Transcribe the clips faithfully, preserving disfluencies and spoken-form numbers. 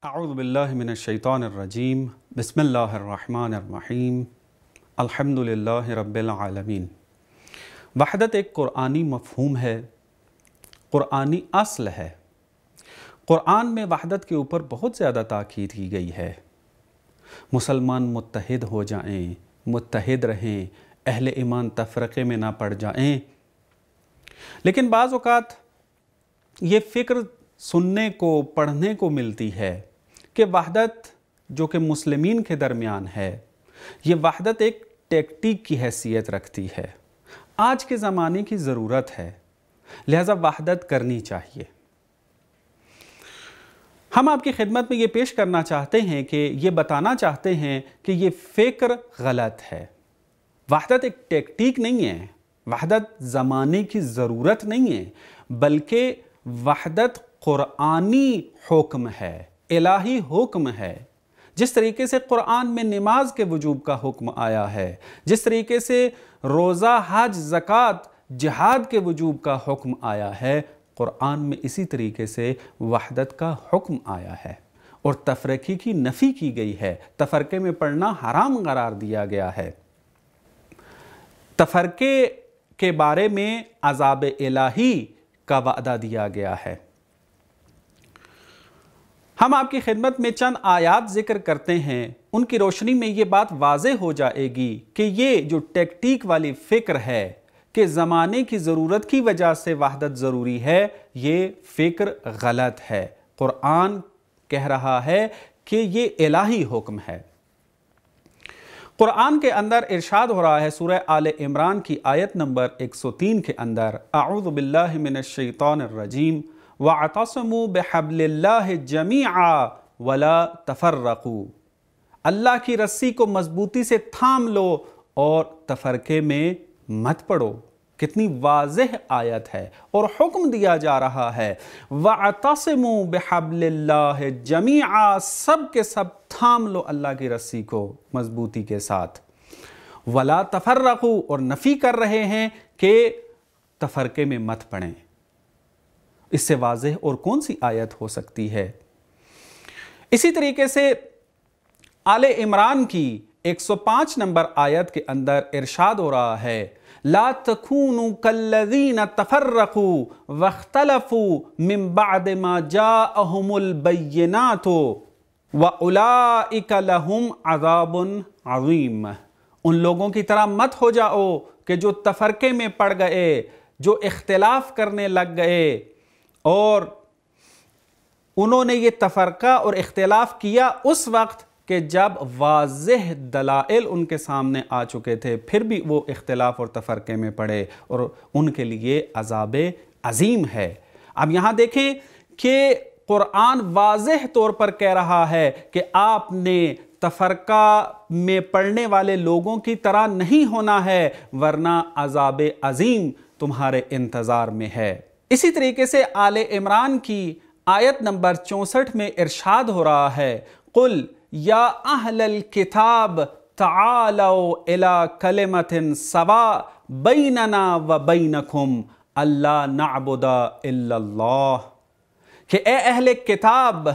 اعوذ باللہ من الشیطان الرجیم بسم اللہ الرحمن الرحیم الحمد للہ رب العالمین۔ وحدت ایک قرآنی مفہوم ہے، قرآنی اصل ہے۔ قرآن میں وحدت کے اوپر بہت زیادہ تاکید کی گئی ہے۔ مسلمان متحد ہو جائیں، متحد رہیں، اہل ایمان تفرقے میں نہ پڑ جائیں۔ لیکن بعض اوقات یہ فکر سننے کو پڑھنے کو ملتی ہے کہ وحدت جو کہ مسلمین کے درمیان ہے، یہ وحدت ایک ٹیکٹیک کی حیثیت رکھتی ہے، آج کے زمانے کی ضرورت ہے، لہذا وحدت کرنی چاہیے۔ ہم آپ کی خدمت میں یہ پیش کرنا چاہتے ہیں کہ یہ بتانا چاہتے ہیں کہ یہ فکر غلط ہے۔ وحدت ایک ٹیکٹیک نہیں ہے، وحدت زمانے کی ضرورت نہیں ہے، بلکہ وحدت قرآنی حکم ہے، الہی حکم ہے۔ جس طریقے سے قرآن میں نماز کے وجوب کا حکم آیا ہے، جس طریقے سے روزہ، حج، زکوٰۃ، جہاد کے وجوب کا حکم آیا ہے، قرآن میں اسی طریقے سے وحدت کا حکم آیا ہے اور تفرقے کی نفی کی گئی ہے، تفرقے میں پڑنا حرام قرار دیا گیا ہے۔ تفرقے کے بارے میں عذاب الہی کا وعدہ دیا گیا ہے۔ ہم آپ کی خدمت میں چند آیات ذکر کرتے ہیں، ان کی روشنی میں یہ بات واضح ہو جائے گی کہ یہ جو ٹیکٹیک والی فکر ہے کہ زمانے کی ضرورت کی وجہ سے وحدت ضروری ہے، یہ فکر غلط ہے۔ قرآن کہہ رہا ہے کہ یہ الہی حکم ہے۔ قرآن کے اندر ارشاد ہو رہا ہے سورہ آل عمران کی آیت نمبر ایک سو تین کے اندر، اعوذ باللہ من الشیطان الرجیم وَاعْتَصِمُوا بِحَبْلِ اللَّهِ جَمِيعًا وَلَا تَفَرَّقُوا۔ اللہ کی رسی کو مضبوطی سے تھام لو اور تفرقے میں مت پڑو۔ کتنی واضح آیت ہے اور حکم دیا جا رہا ہے، وَاعْتَصِمُوا بِحَبْلِ اللَّهِ جَمِيعًا، سب کے سب تھام لو اللہ کی رسی کو مضبوطی کے ساتھ۔ وَلَا تَفَرَّقُوا، اور نفی کر رہے ہیں کہ تفرقے میں مت پڑیں۔ اس سے واضح اور کون سی آیت ہو سکتی ہے؟ اسی طریقے سے آل عمران کی ایک سو پانچ نمبر آیت کے اندر ارشاد ہو رہا ہے، لا تکونوا کالذین تفرقوا واختلفوا من بعد ما جاءہم البینات واولئک لہم عذاب عظیم۔ ان لوگوں کی طرح مت ہو جاؤ کہ جو تفرقے میں پڑ گئے، جو اختلاف کرنے لگ گئے، اور انہوں نے یہ تفرقہ اور اختلاف کیا اس وقت کہ جب واضح دلائل ان کے سامنے آ چکے تھے، پھر بھی وہ اختلاف اور تفرقے میں پڑے، اور ان کے لیے عذاب عظیم ہے۔ اب یہاں دیکھیں کہ قرآن واضح طور پر کہہ رہا ہے کہ آپ نے تفرقہ میں پڑنے والے لوگوں کی طرح نہیں ہونا ہے، ورنہ عذاب عظیم تمہارے انتظار میں ہے۔ اسی طریقے سے آل عمران کی آیت نمبر چونسٹھ میں ارشاد ہو رہا ہے، قُلْ یا اہل الکتاب تعالوا الی کلمۃ سواء بیننا و بینکم الا نعبد الا اللہ، کہ اے اہل کتاب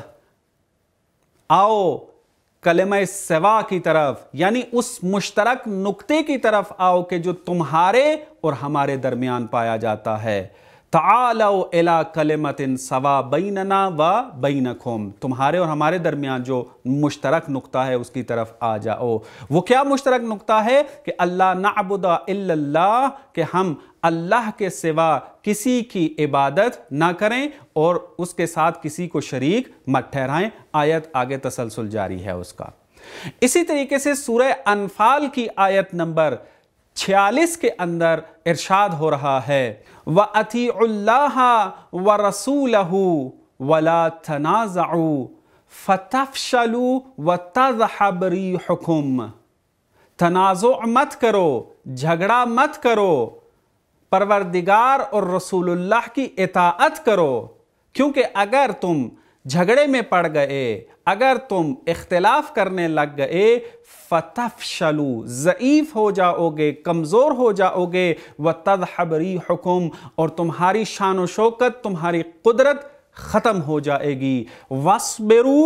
آؤ کلمہ سوا کی طرف، یعنی اس مشترک نقطے کی طرف آؤ کہ جو تمہارے اور ہمارے درمیان پایا جاتا ہے۔ تعالوا الی کلمۃ سواء بیننا و بینکم، تمہارے اور ہمارے درمیان جو مشترک نقطہ ہے اس کی طرف آ جاؤ۔ وہ کیا مشترک نقطہ ہے؟ کہ اللہ نعبد الا اللہ، کہ ہم اللہ کے سوا کسی کی عبادت نہ کریں اور اس کے ساتھ کسی کو شریک مت ٹھہرائیں۔ آیت آگے تسلسل جاری ہے اس کا۔ اسی طریقے سے سورہ انفال کی آیت نمبر چھیالیس کے اندر ارشاد ہو رہا ہے، وَأَطِيعُوا اللَّهَ وَرَسُولَهُ وَلَا تَنَازَعُوا فَتَفْشَلُوا وَتَذْهَبَ رِيحُكُمْ۔ تنازع مت کرو، جھگڑا مت کرو، پروردگار اور رسول اللہ کی اطاعت کرو، کیونکہ اگر تم جھگڑے میں پڑ گئے، اگر تم اختلاف کرنے لگ گئے، فتفشلوا، ضعیف ہو جاؤ گے، کمزور ہو جاؤ گے، وتذہب ریحکم، اور تمہاری شان و شوکت، تمہاری قدرت ختم ہو جائے گی۔ وَاصْبِرُوا،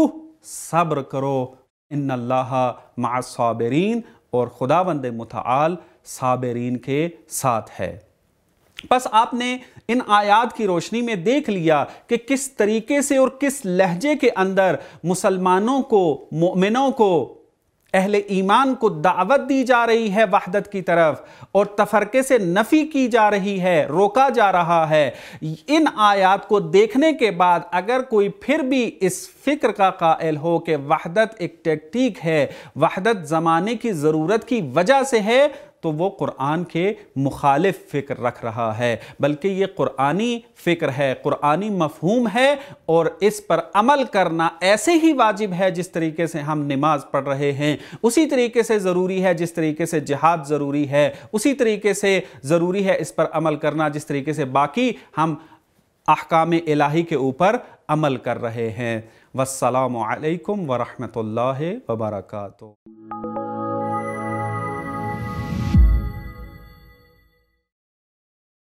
صبر کرو، ان اللہ مع الصابرین، اور خداوند متعال صابرین کے ساتھ ہے۔ بس آپ نے ان آیات کی روشنی میں دیکھ لیا کہ کس طریقے سے اور کس لہجے کے اندر مسلمانوں کو، مومنوں کو، اہل ایمان کو دعوت دی جا رہی ہے وحدت کی طرف، اور تفرقے سے نفی کی جا رہی ہے، روکا جا رہا ہے۔ ان آیات کو دیکھنے کے بعد اگر کوئی پھر بھی اس فکر کا قائل ہو کہ وحدت ایک ٹیکٹیک ہے، وحدت زمانے کی ضرورت کی وجہ سے ہے، تو وہ قرآن کے مخالف فکر رکھ رہا ہے، بلکہ یہ قرآنی فکر ہے، قرآنی مفہوم ہے، اور اس پر عمل کرنا ایسے ہی واجب ہے جس طریقے سے ہم نماز پڑھ رہے ہیں، اسی طریقے سے ضروری ہے جس طریقے سے جہاد ضروری ہے، اسی طریقے سے ضروری ہے اس پر عمل کرنا جس طریقے سے باقی ہم احکام الہی کے اوپر عمل کر رہے ہیں۔ والسلام علیکم ورحمۃ اللہ وبرکاتہ۔